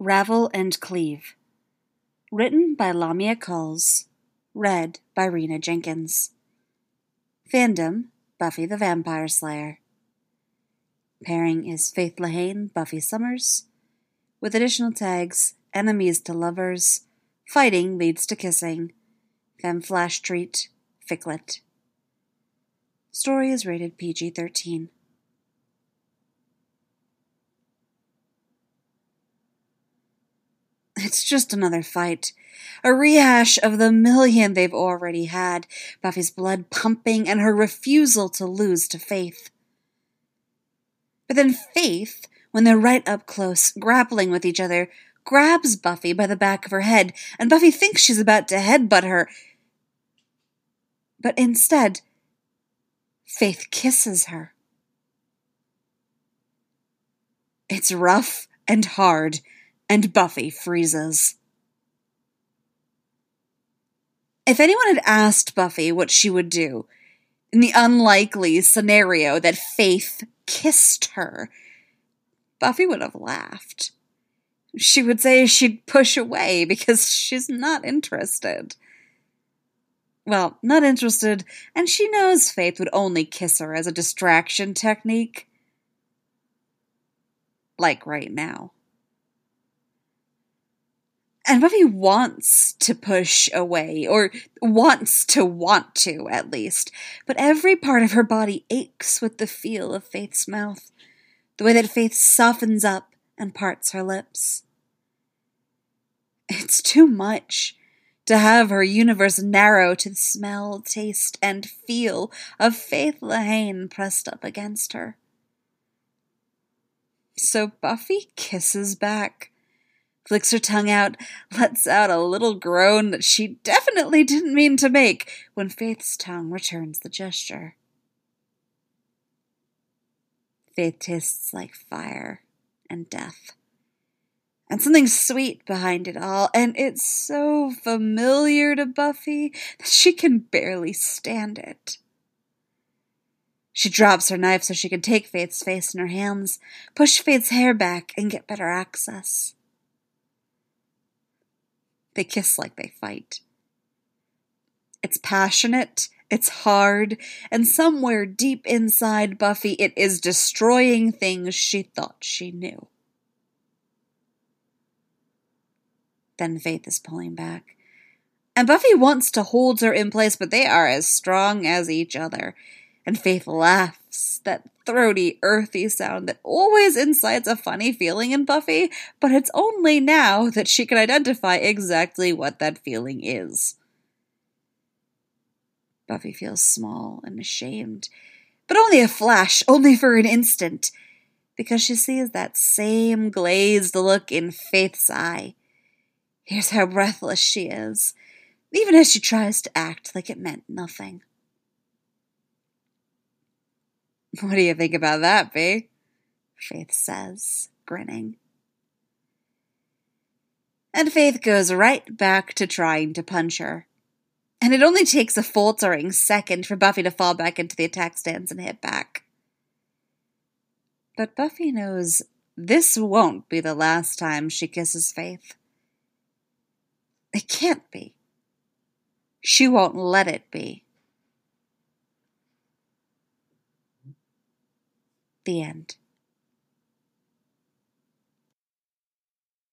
Ravel and Cleave. Written by Lamia Culls. Read by Rena Jenkins. Fandom, Buffy the Vampire Slayer. Pairing is Faith Lehane, Buffy Summers. With additional tags, Enemies to Lovers, Fighting Leads to Kissing, Femme Flash Treat, Ficklet. Story is rated PG-13. It's just another fight. A rehash of the million they've already had, Buffy's blood pumping and her refusal to lose to Faith. But then Faith, when they're right up close, grappling with each other, grabs Buffy by the back of her head, and Buffy thinks she's about to headbutt her. But instead, Faith kisses her. It's rough and hard, and Buffy freezes. If anyone had asked Buffy what she would do in the unlikely scenario that Faith kissed her, Buffy would have laughed. She would say she'd push away because she's not interested. Well, not interested, and she knows Faith would only kiss her as a distraction technique. Like right now. And Buffy wants to push away, or wants to, at least. But every part of her body aches with the feel of Faith's mouth, the way that Faith softens up and parts her lips. It's too much to have her universe narrow to the smell, taste, and feel of Faith Lehane pressed up against her. So Buffy kisses back. Flicks her tongue out, lets out a little groan that she definitely didn't mean to make when Faith's tongue returns the gesture. Faith tastes like fire and death. And something sweet behind it all, and it's so familiar to Buffy that she can barely stand it. She drops her knife so she can take Faith's face in her hands, push Faith's hair back, and get better access. They kiss like they fight. It's passionate, it's hard, and somewhere deep inside Buffy it is destroying things she thought she knew. Then Faith is pulling back. And Buffy wants to hold her in place, but they are as strong as each other. And Faith laughs, that throaty, earthy sound that always incites a funny feeling in Buffy, but it's only now that she can identify exactly what that feeling is. Buffy feels small and ashamed, but only a flash, only for an instant, because she sees that same glazed look in Faith's eye. Here's how breathless she is, even as she tries to act like it meant nothing. What do you think about that, Bea? Faith says, grinning. And Faith goes right back to trying to punch her. And it only takes a faltering second for Buffy to fall back into the attack stance and hit back. But Buffy knows this won't be the last time she kisses Faith. It can't be. She won't let it be. The end.